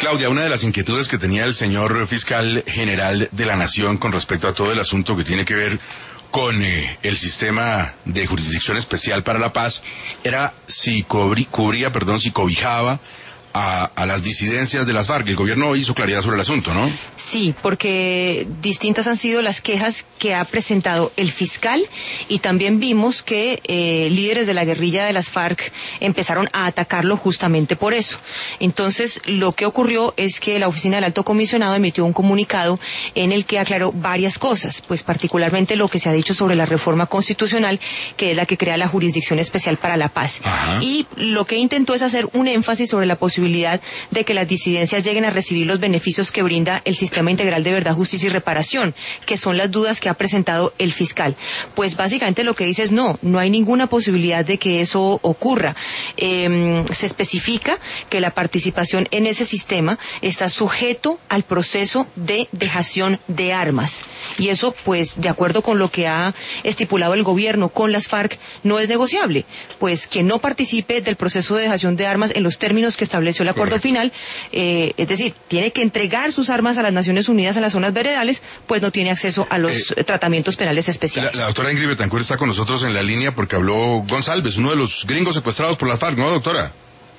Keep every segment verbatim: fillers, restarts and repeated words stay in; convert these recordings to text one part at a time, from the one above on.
Claudia, una de las inquietudes que tenía el señor fiscal general de la Nación con respecto a todo el asunto que tiene que ver con eh, el sistema de jurisdicción especial para la paz era si cubrí, cubría, perdón, si cobijaba A, a las disidencias de las FARC. El gobierno hizo claridad sobre el asunto, ¿no? Sí, porque distintas han sido las quejas que ha presentado el fiscal y también vimos que eh, líderes de la guerrilla de las FARC empezaron a atacarlo justamente por eso. Entonces, lo que ocurrió es que la Oficina del Alto Comisionado emitió un comunicado en el que aclaró varias cosas, pues particularmente lo que se ha dicho sobre la reforma constitucional, que es la que crea la Jurisdicción Especial para la Paz. Ajá. Y lo que intentó es hacer un énfasis sobre la posibilidad de que las disidencias lleguen a recibir los beneficios que brinda el Sistema Integral de Verdad, Justicia y Reparación, que son las dudas que ha presentado el fiscal. Pues básicamente lo que dice es no, no hay ninguna posibilidad de que eso ocurra. Eh, se especifica que la participación en ese sistema está sujeto al proceso de dejación de armas. Y eso, pues, de acuerdo con lo que ha estipulado el gobierno con las FARC, no es negociable. Pues quien no participe del proceso de dejación de armas en los términos que establece el acuerdo Correcto. final, eh, es decir, tiene que entregar sus armas a las Naciones Unidas en las zonas veredales, pues no tiene acceso a los eh, tratamientos penales especiales. La, la doctora Ingrid Betancourt está con nosotros en la línea porque habló González, uno de los gringos secuestrados por las FARC, ¿no, doctora?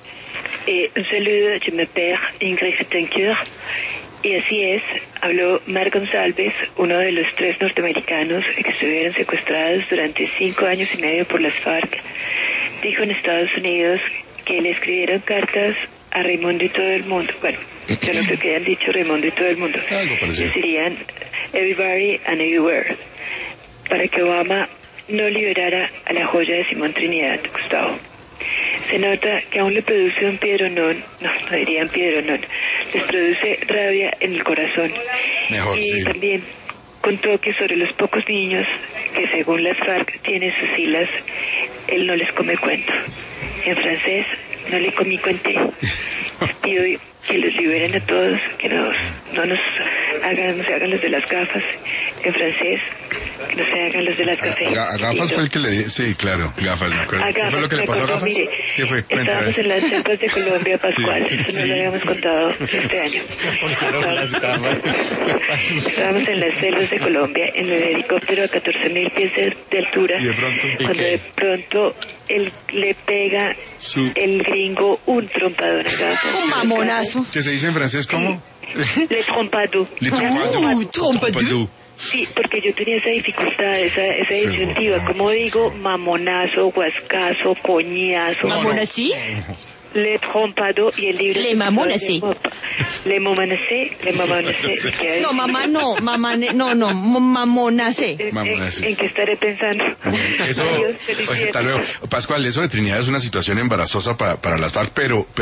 Eh, un saludo, je m'appelle Ingrid Betancourt. Y así es, habló Mark González, uno de los tres norteamericanos que estuvieron secuestrados durante cinco años y medio por las FARC. Dijo en Estados Unidos que le escribieron cartas a Raimundo y todo el mundo. Bueno, yo no creo que hayan dicho Raimundo y todo el mundo. Algo parecido. Serían everybody and everywhere, para que Obama no liberara a la joya de Simón Trinidad, Gustavo. Se nota que aún le produce un piedronón, no, no dirían piedronón, les produce rabia en el corazón. Mejor, y sí. también contó que sobre los pocos niños que según las FARC tienen sus siglas, él no les come cuento. En francés, no le comí cuente. Pido que los liberen a todos, que nos, no nos hagan, no se hagan los de las gafas. En francés, que no se hagan los de las gafas. A, a Gafas fue el que le di... Sí, claro, Gafas, me acuerdo. A ¿Qué Gafas, fue lo que le pasó a acuerdo, Gafas? mire, ¿Qué fue? Cuenta, estábamos a en ver. las selvas de Colombia, Pascual, Sí, eso sí. no lo habíamos contado este año. Estábamos en las selvas de Colombia en el helicóptero a catorce mil pies de, de altura, Y de pronto... cuando de pronto él le pega Su... el gringo un trompadón a Gafas. Un mamonazo. ¿Qué se dice en francés cómo? Le trompado. Le trompado. Uy, trompado. Sí, porque yo tenía esa dificultad, esa, esa disyuntiva. no, ¿Cómo sí, digo? sí. Mamonazo, guascazo, coñazo. No, no. ¿Mamonací? Le trompado y el libro... Le mamonacé. Le mamonacé, le mamonacé. ¿Qué hay? No, mamá no, mamá ne- no, no, m- mamonacé. ¿En, Mamonacé. en, ¿En qué estaré pensando? Eso... Adiós, feliz Oye, día. hasta luego. Pascual, eso de Trinidad es una situación embarazosa para, para las FARC, pero...